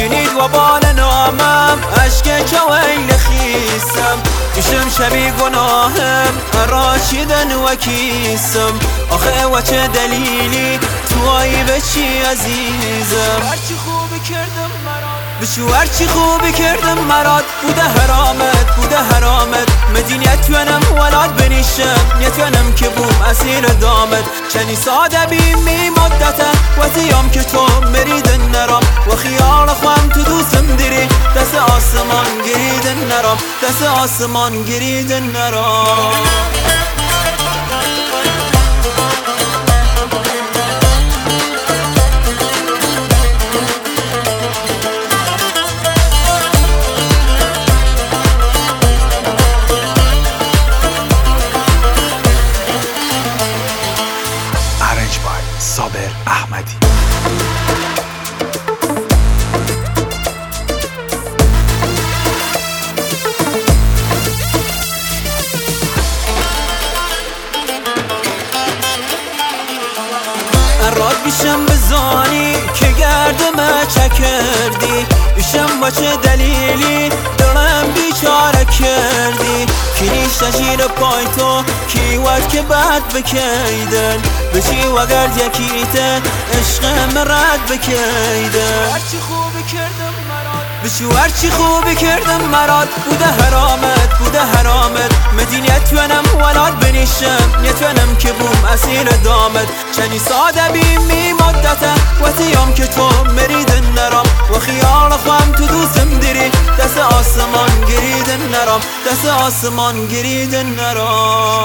دونید و بال نامم عشق ویل خیسم دوشم شبی گناهم راشیدن و کیسم آخه و چه دلیلی توایی به چی عزیزم هرچی خوبی کردم مراد بشو هرچی خوبی کردم مراد بوده حرامت مدین یتونم ولاد بنیشم یتونم که بوم اسیر دامت چنی ساده بیمی مدته و زیام که تو مریدن نرام و خیال خوام تو دوستم دیری دست آسمان گریدن نرام دست آسمان گریدن نرام صابر احمدی. راد بیشم بزانی که گردم چه کردی بیشم با چه دلیلی دلم بیچاره کردی کلیش تشیر پای تو کیوات که بعد بکیدن بچی و گرد یکیتن عشقم رد بکیدن هرچی خوبی کردم مراد بشو هرچی خوبی کردم مراد بوده حرامت مدین یتونم ولاد بنیشم یتونم که بوم اسیر دامت چنی ساده بیمی مدته و زیام که تو مریدن نرام و خیال خوام تو دوستم دیری دست آسمان گریدن نرام دست آسمان گریدن نرام